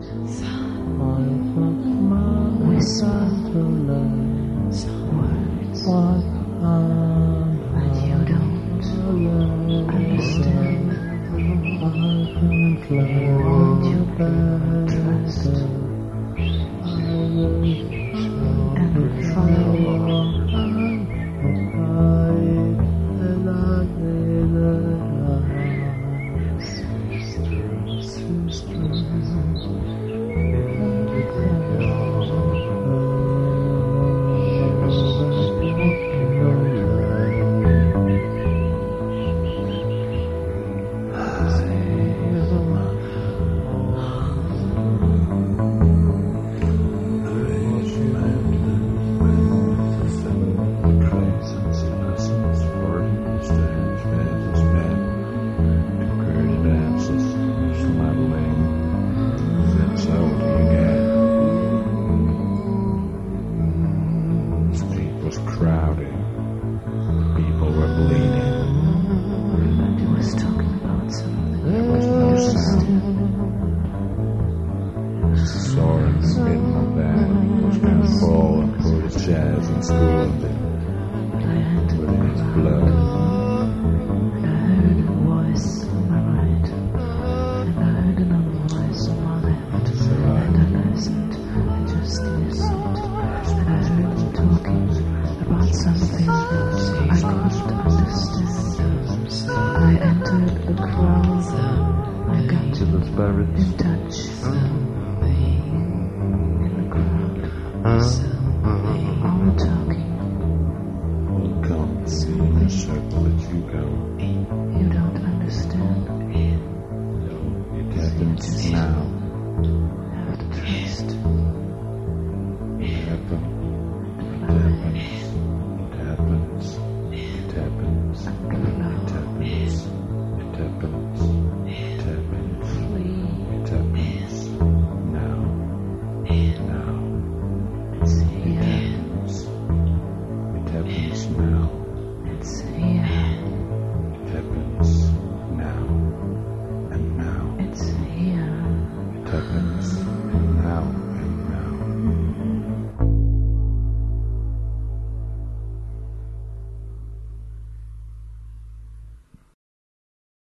whisper some words, but you don't understand. You want to trust and follow. Crowded. People were bleeding. He was talking about something. There was no sound. Soren bit my back. Was going to fall and pull his chairs and school and